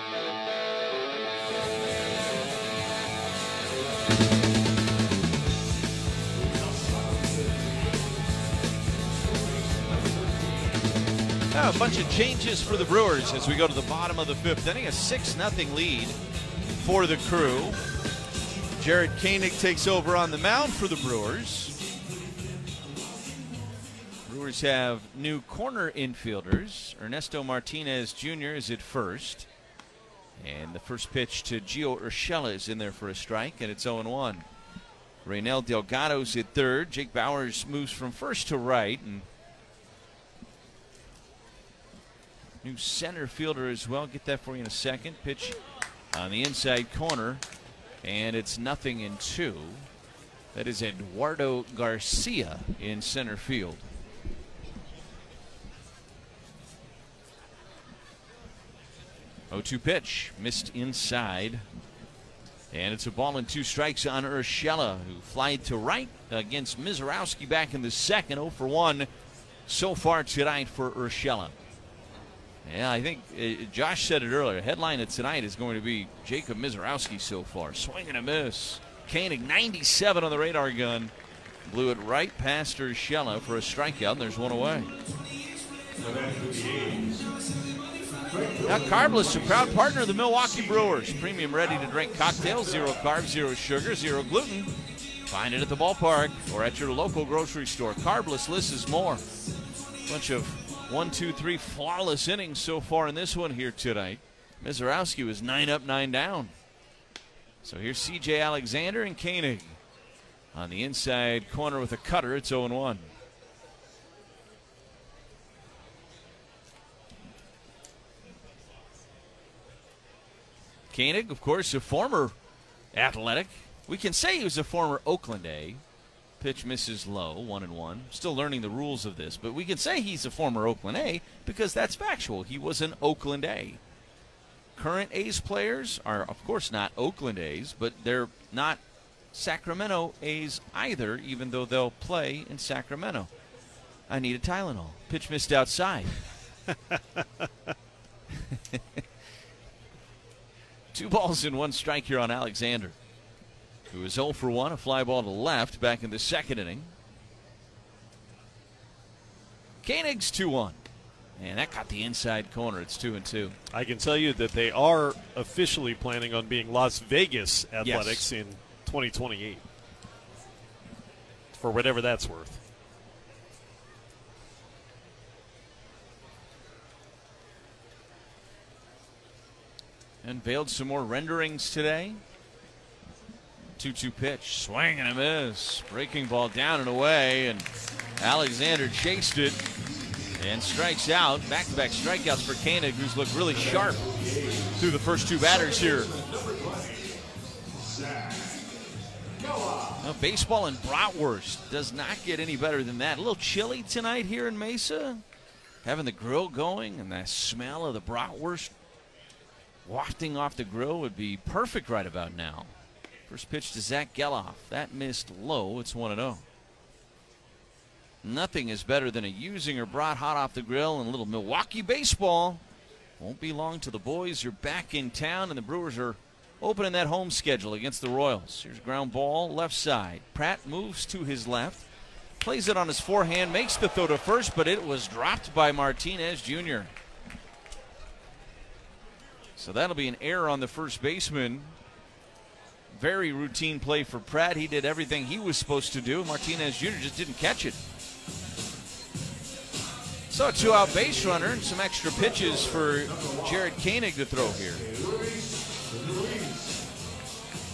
A bunch of changes for the Brewers as we go to the bottom of the fifth inning. A 6-0 lead for the Crew. Jared Koenig takes over on the mound for the Brewers. Brewers have new corner infielders. Ernesto Martinez Jr. is at first. And the first pitch to Gio Urshela is in there for a strike, and it's 0-1. Reynel Delgado's at third. Jake Bowers moves from first to right, and new center fielder as well. Get that for you in a second. Pitch on the inside corner, and it's 0-2. That is Eduardo Garcia in center field. Oh, 2 pitch missed inside, and it's a ball and 2 strikes on Urshela, who flied to right against Mizorowski back in the second. 0 for 1 so far tonight for Urshela. Yeah, I think Josh said it earlier. Headline of tonight is going to be Jacob Mizorowski so far. Swing and a miss. Koenig 97 on the radar gun. Blew it right past Urshela for a strikeout, and there's one away. Now Carbless, a proud partner of the Milwaukee Brewers. Premium ready-to-drink cocktails, 0 carbs, 0 sugar, 0 gluten. Find it at the ballpark or at your local grocery store. Carbless, less is more. Bunch of 1, 2, 3 flawless innings so far in this one here tonight. Mizorowski was 9 up, 9 down. So here's C.J. Alexander and Koenig. On the inside corner with a cutter, it's 0-1. Koenig, of course, a former Athletic. We can say he was a former Oakland A. Pitch misses low, 1-1. Still learning the rules of this, but we can say he's a former Oakland A because that's factual. He was an Oakland A. Current A's players are, of course, not Oakland A's, but they're not Sacramento A's either, even though they'll play in Sacramento. I need a Tylenol. Pitch missed outside. 2 balls and 1 strike here on Alexander, who is 0 for 1, a fly ball to left back in the second inning. Koenig's 2-1. And that got the inside corner. It's 2-2. I can tell you that they are officially planning on being Las Vegas Athletics in 2028. For whatever that's worth. Unveiled some more renderings today. 2-2 pitch. Swing and a miss. Breaking ball down and away, and Alexander chased it and strikes out. Back-to-back strikeouts for Koenig, who's looked really sharp through the first 2 batters here. Well, baseball in Bratwurst does not get any better than that. A little chilly tonight here in Mesa. Having the grill going and that smell of the Bratwurst wafting off the grill would be perfect right about now. First pitch to Zach Geloff. That missed low. It's 1-0. Nothing is better than a Usinger brat hot off the grill and a little Milwaukee baseball. Won't be long till the boys are back in town and the Brewers are opening that home schedule against the Royals. Here's ground ball, left side. Pratt moves to his left, plays it on his forehand, makes the throw to first, but it was dropped by Martinez Jr. So that'll be an error on the first baseman. Very routine play for Pratt. He did everything he was supposed to do. Martinez Jr. just didn't catch it. So a 2-out base runner and some extra pitches for Jared Koenig to throw here.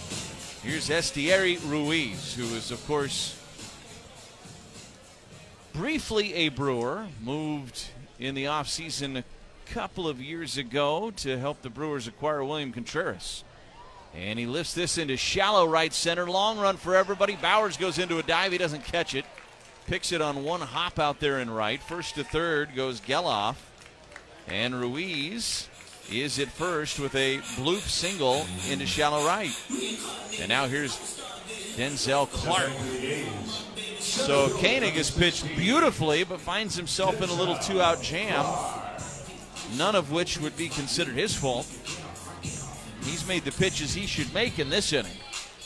Here's Estieri Ruiz, who is, of course, briefly a Brewer, moved in the offseason a couple of years ago to help the Brewers acquire William Contreras. And he lifts this into shallow right center. Long run for everybody. Bowers goes into a dive. He doesn't catch it. Picks it on one hop out there in right. First to third goes Geloff. And Ruiz is at first with a bloop single into shallow right. And now here's Denzel Clark. So Koenig has pitched beautifully, but finds himself in a little two-out jam, none of which would be considered his fault. He's made the pitches he should make in this inning.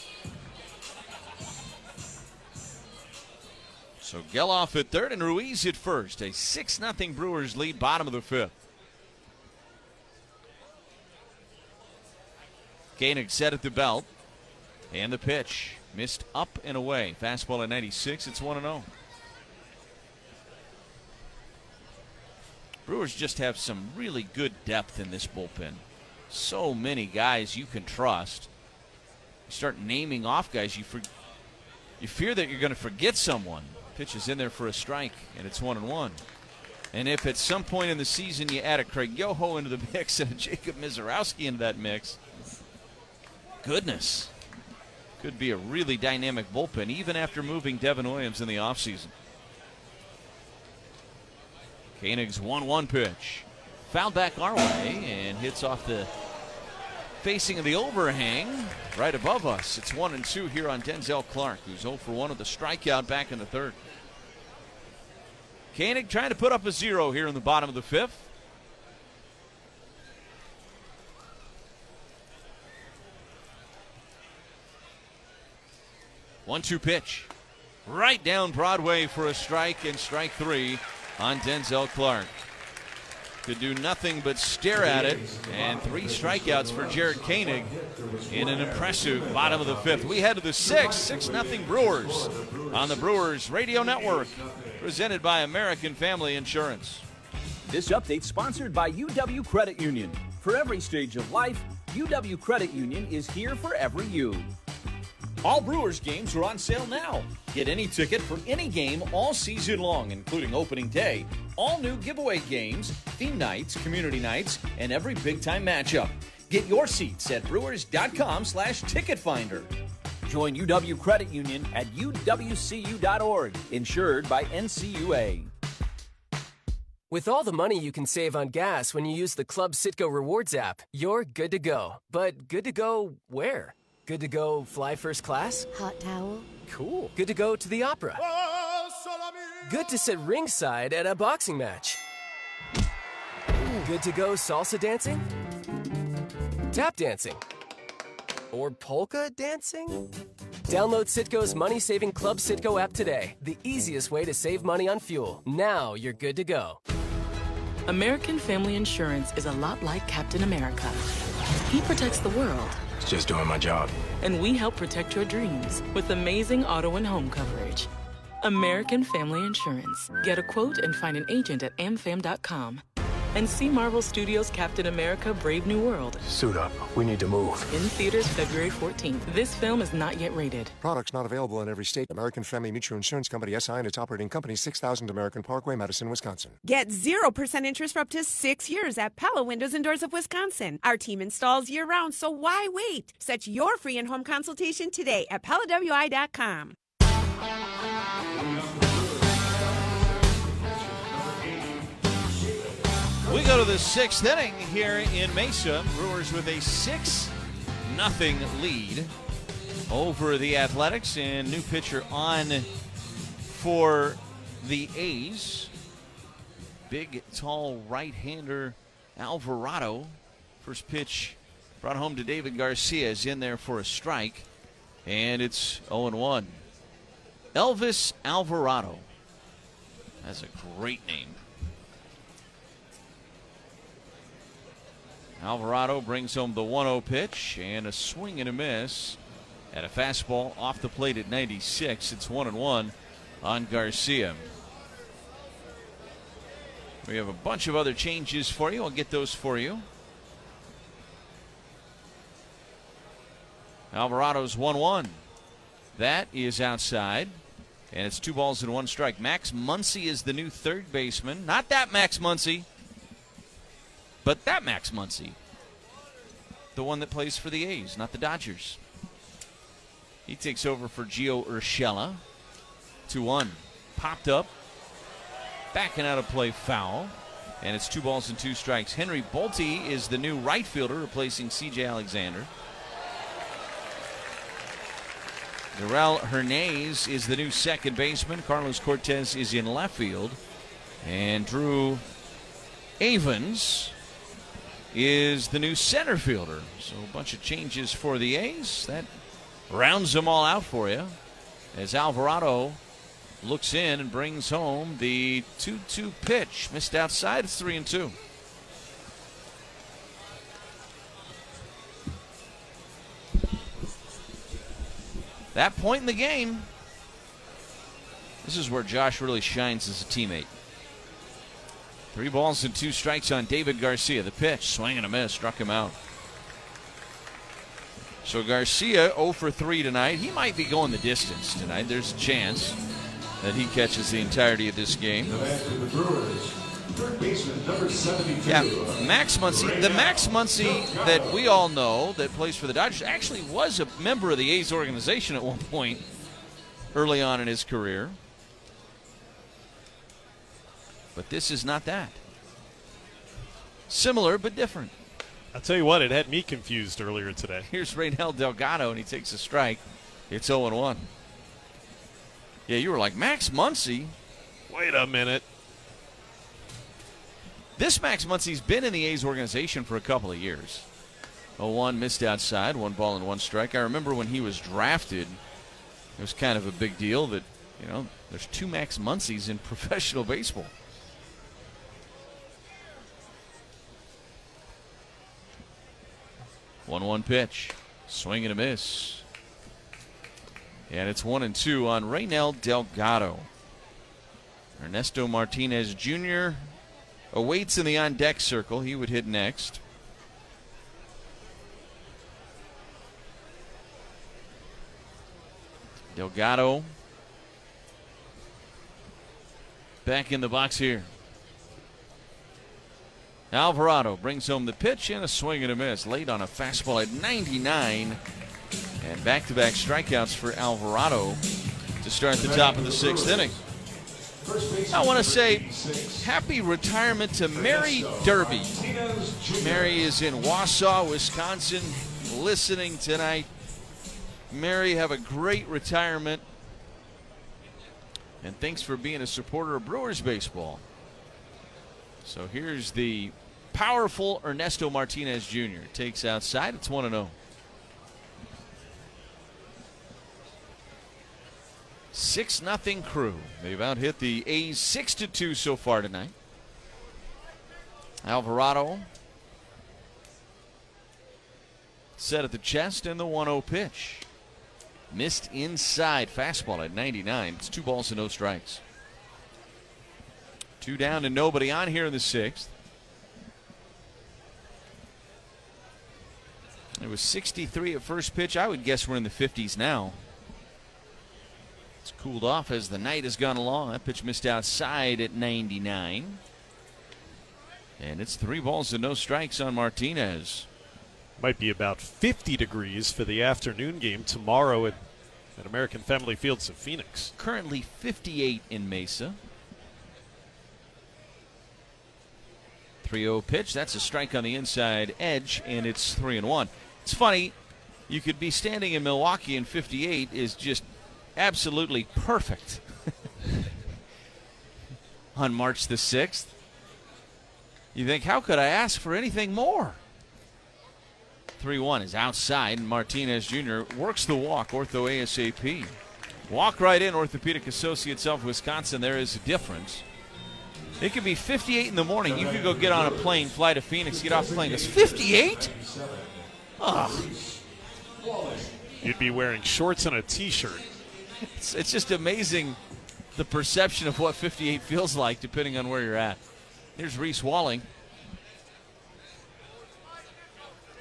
So Geloff at third and Ruiz at first. A 6-0 Brewers lead, bottom of the fifth. Koenig set at the belt. And the pitch missed up and away. Fastball at 96. It's 1-0. Brewers just have some really good depth in this bullpen. So many guys you can trust. You start naming off guys, you fear that you're going to forget someone. Pitch is in there for a strike, and it's 1-1. And if at some point in the season you add a Craig Yoho into the mix and a Jacob Mizorowski into that mix, goodness, could be a really dynamic bullpen, even after moving Devin Williams in the offseason. Koenig's 1-1 pitch. Fouled back our way and hits off the facing of the overhang right above us. It's 1-2 here on Denzel Clark, who's 0 for 1 with a strikeout back in the third. Koenig trying to put up a 0 here in the bottom of the fifth. One-two pitch. Right down Broadway for a strike, and strike three on Denzel Clark. Could do nothing but stare at it, and 3 strikeouts for Jared Koenig in an impressive bottom of the fifth. We head to the 6-0 Brewers on the Brewers Radio Network, presented by American Family Insurance. This update sponsored by UW Credit Union. For every stage of life, UW Credit Union is here for every you. All Brewers games are on sale now. Get any ticket for any game all season long, including opening day, all new giveaway games, theme nights, community nights, and every big-time matchup. Get your seats at brewers.com/ticket finder. Join UW Credit Union at uwcu.org, insured by NCUA. With all the money you can save on gas when you use the Club Citgo Rewards app, you're good to go. But good to go where? Good to go fly first class? Hot towel. Cool. Good to go to the opera. Good to sit ringside at a boxing match. Good to go salsa dancing? Tap dancing? Or polka dancing? Download Citgo's money-saving Club Citgo app today. The easiest way to save money on fuel. Now you're good to go. American Family Insurance is a lot like Captain America. He protects the world. Just doing my job. And we help protect your dreams with amazing auto and home coverage. American Family Insurance. Get a quote and find an agent at amfam.com. And see Marvel Studios' Captain America: Brave New World. Suit up. We need to move. In theaters February 14th. This film is not yet rated. Products not available in every state. American Family Mutual Insurance Company, SI, and its operating company, 6000 American Parkway, Madison, Wisconsin. Get 0% interest for up to 6 years at Pella Windows and Doors of Wisconsin. Our team installs year-round, so why wait? Set your free in-home consultation today at PellaWI.com. We go to the 6th inning here in Mesa. Brewers with a 6-0 lead over the Athletics, and new pitcher on for the A's. Big, tall right-hander Alvarado. First pitch brought home to David Garcia, is in there for a strike, and it's 0-1. Elvis Alvarado. That's a great name. Alvarado brings home the 1-0 pitch and a swing and a miss at a fastball off the plate at 96. It's 1-1 on Garcia. We have a bunch of other changes for you. I'll get those for you. Alvarado's 1-1. That is outside. And it's 2 balls and 1 strike. Max Muncy is the new third baseman. Not that Max Muncy, but that Max Muncy. The one that plays for the A's, not the Dodgers. He takes over for Gio Urshela. 2-1. Popped up. Backing out of play, foul. And it's 2 balls and 2 strikes. Henry Bolte is the new right fielder, replacing C.J. Alexander. Darrell Hernandez is the new second baseman. Carlos Cortez is in left field. And Drew Avens is the new center fielder. So a bunch of changes for the A's. That rounds them all out for you. As Alvarado looks in and brings home the 2-2 pitch. Missed outside. It's 3-2. That point in the game, this is where Josh really shines as a teammate. 3 balls and 2 strikes on David Garcia. The pitch, swing and a miss, struck him out. So Garcia 0 for 3 tonight. He might be going the distance tonight. There's a chance that he catches the entirety of this game. Third baseman, number 72. Yeah, Max Muncy. The Max Muncy that we all know that plays for the Dodgers actually was a member of the A's organization at one point early on in his career. But this is not that. Similar but different. I'll tell you what, it had me confused earlier today. Here's Reynel Delgado, and he takes a strike. It's 0-1. Yeah, you were like, Max Muncy? Wait a minute. This Max Muncy's been in the A's organization for a couple of years. 0-1, missed outside, 1 ball and 1 strike. I remember when he was drafted, it was kind of a big deal that, you know, there's 2 Max Muncys in professional baseball. One pitch, swing and a miss. And it's 1-2 on Reynel Delgado. Ernesto Martinez Jr. awaits in the on-deck circle. He would hit next. Delgado back in the box here. Alvarado brings home the pitch and a swing and a miss. Late on a fastball at 99. And back-to-back strikeouts for Alvarado to start the top of the 6th inning. I want to say happy retirement to Mary Derby. Mary is in Wausau, Wisconsin, listening tonight. Mary, have a great retirement. And thanks for being a supporter of Brewers baseball. So here's the powerful Ernesto Martinez Jr. Takes outside. It's 1-0. 6-0 Crew. They've out-hit the A's 6-2 so far tonight. Alvarado set at the chest and the 1-0 pitch. Missed inside fastball at 99. It's 2 balls and no strikes. 2 down and nobody on here in the 6th. It was 63 at first pitch. I would guess we're in the 50s now. It's cooled off as the night has gone along. That pitch missed outside at 99. And it's 3 balls and no strikes on Martinez. Might be about 50 degrees for the afternoon game tomorrow at American Family Fields of Phoenix. Currently 58 in Mesa. 3-0 pitch. That's a strike on the inside edge, and it's 3-1. It's funny. You could be standing in Milwaukee, and 58 is just absolutely perfect on March the 6th. You think, how could I ask for anything more? 3-1 is outside, and Martinez Jr. works the walk, ortho ASAP. Walk right in, Orthopedic Associates of Wisconsin. There is a difference. It could be 58 in the morning. You could go get on a plane, fly to Phoenix, get off the plane. It's 58? Ugh. You'd be wearing shorts and a T-shirt. It's just amazing the perception of what 58 feels like depending on where you're at. Here's Reese Walling.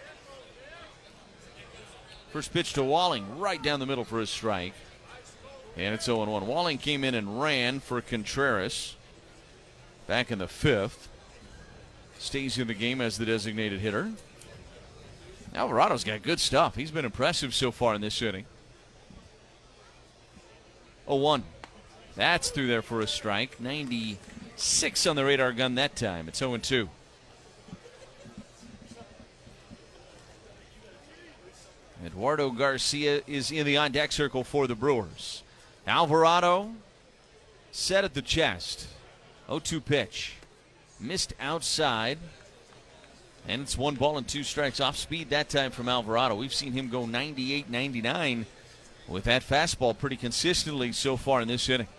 First pitch to Walling, right down the middle for a strike. And it's 0-1. Walling came in and ran for Contreras back in the 5th. Stays in the game as the designated hitter. Alvarado's got good stuff. He's been impressive so far in this inning. 0-1. That's through there for a strike. 96 on the radar gun that time. It's 0-2. Eduardo Garcia is in the on-deck circle for the Brewers. Alvarado set at the chest. 0-2 pitch. Missed outside. And it's 1 ball and 2 strikes. Off speed that time from Alvarado. We've seen him go 98, 99 with that fastball pretty consistently so far in this inning.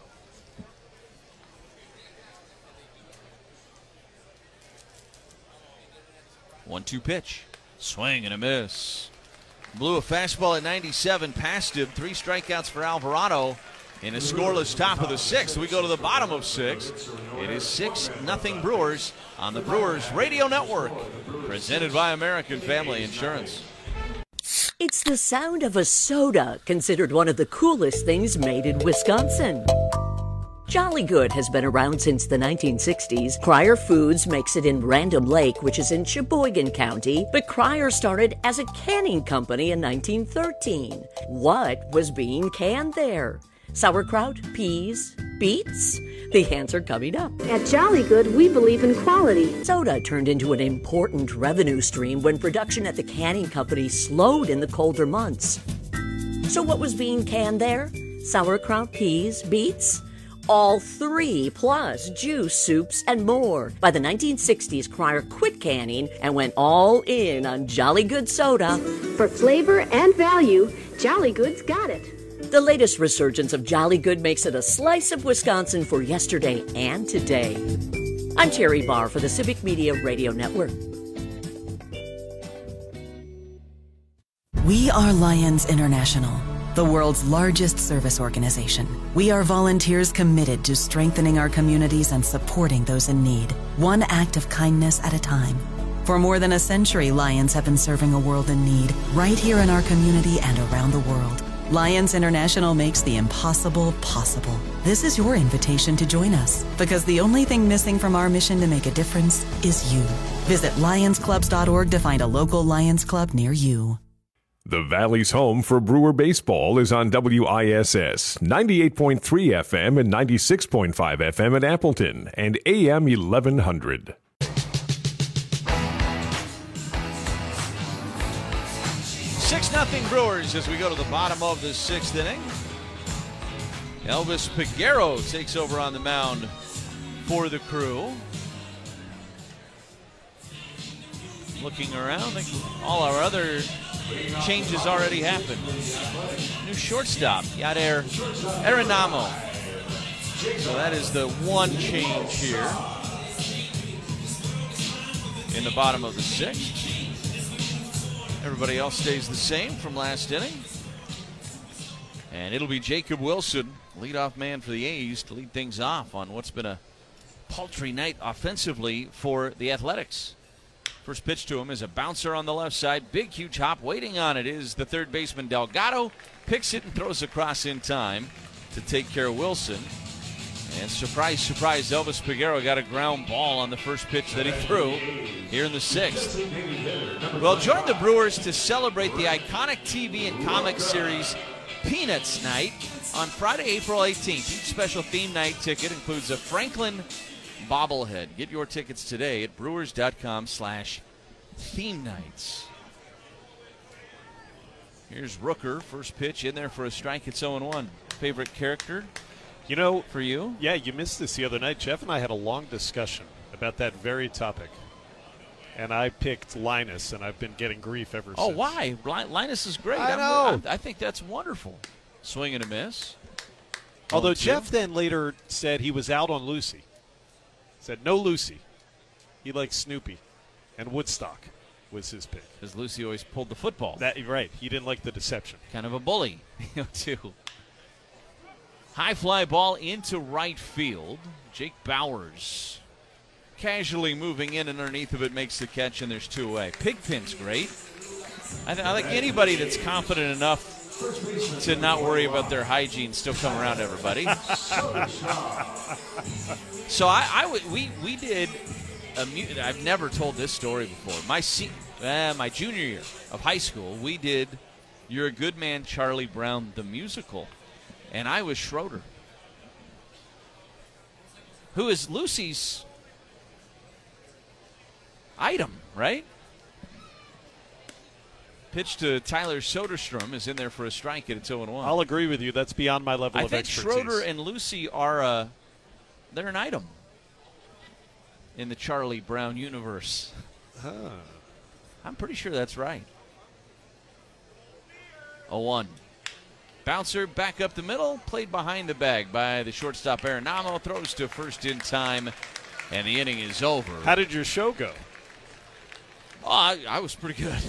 One-two pitch. Swing and a miss. Blew a fastball at 97, passed him. 3 strikeouts for Alvarado in a scoreless top of the 6th. We go to the bottom of 6. It is 6-0 Brewers on the Brewers Radio Network, presented by American Family Insurance. It's the sound of a soda, considered one of the coolest things made in Wisconsin. Jolly Good has been around since the 1960s. Cryer Foods makes it in Random Lake, which is in Sheboygan County, but Cryer started as a canning company in 1913. What was being canned there? Sauerkraut, peas, beets? The answer coming up. At Jolly Good, we believe in quality. Soda turned into an important revenue stream when production at the canning company slowed in the colder months. So what was being canned there? Sauerkraut, peas, beets? All 3, plus juice, soups, and more. By the 1960s, Cryer quit canning and went all in on Jolly Good soda. For flavor and value, Jolly Good's got it. The latest resurgence of Jolly Good makes it a slice of Wisconsin for yesterday and today. I'm Terry Barr for the Civic Media Radio Network. We are Lions International, the world's largest service organization. We are volunteers committed to strengthening our communities and supporting those in need, one act of kindness at a time. For more than a century, Lions have been serving a world in need, right here in our community and around the world. Lions International makes the impossible possible. This is your invitation to join us, because the only thing missing from our mission to make a difference is you. Visit lionsclubs.org to find a local Lions Club near you. The Valley's home for Brewer baseball is on WISS 98.3 FM and 96.5 FM at Appleton and AM 1100. 6-0 Brewers as we go to the bottom of the 6th inning. Elvis Peguero takes over on the mound for the Crew. Looking around, I think all our other changes already happened. New shortstop, Yadier Arenamo. So that is the one change here in the bottom of the 6th. Everybody else stays the same from last inning. And it'll be Jacob Wilson, leadoff man for the A's, to lead things off on what's been a paltry night offensively for the Athletics. First pitch to him is a bouncer on the left side. Big, huge hop. Waiting on it is the third baseman Delgado. Picks it and throws across in time to take care of Wilson. And surprise, surprise, Elvis Peguero got a ground ball on the first pitch that he threw here in the 6th. Well, join the Brewers to celebrate the iconic TV and comic series Peanuts Night on Friday, April 18th. Each special theme night ticket includes a Franklin bobblehead. Get your tickets today at brewers.com/theme nights. Here's Rooker, first pitch in there for a strike. It's 0-1. Favorite character? You know, for you? Yeah, you missed this the other night. Jeff and I had a long discussion about that very topic. And I picked Linus, and I've been getting grief ever since. Oh, why? Linus is great. I know. I think that's wonderful. Swing and a miss. Although Jeff then later said he was out on Lucy. Said no Lucy. He likes Snoopy. And Woodstock was his pick. Because Lucy always pulled the football. Right. He didn't like the deception. Kind of a bully, too. High fly ball into right field. Jake Bowers casually moving in and underneath of it makes the catch, and there's 2 away. Pigpen's great. I think anybody that's confident enough to not worry about their hygiene still come around, everybody. So we did I've never told this story before. My junior year of high school, we did You're a Good Man, Charlie Brown, the musical. And I was Schroeder, who is Lucy's item, right? Pitch to Tyler Soderstrom is in there for a strike at 0-1. I'll agree with you. That's beyond my level of expertise. I think Schroeder and Lucy are they're an item in the Charlie Brown universe. Huh. I'm pretty sure that's right. 0-1. Bouncer back up the middle, played behind the bag by the shortstop Arenamo, throws to first in time, and the inning is over. How did your show go? Oh, I was pretty good.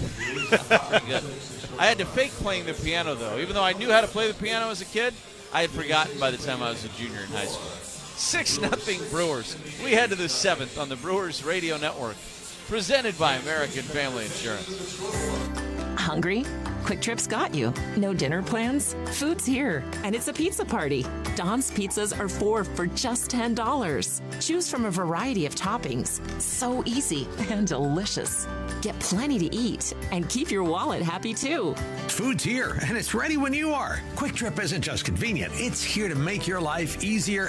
I had to fake playing the piano, though. Even though I knew how to play the piano as a kid, I had forgotten by the time I was a junior in high school. 6-0 Brewers. We head to the 7th on the Brewers Radio Network, presented by American Family Insurance. Hungry? Quick Trip's got you. No dinner plans? Food's here, and it's a pizza party. Don's pizzas are 4 for just $10. Choose from a variety of toppings. So easy and delicious. Get plenty to eat and keep your wallet happy, too. Food's here, and it's ready when you are. Quick Trip isn't just convenient. It's here to make your life easier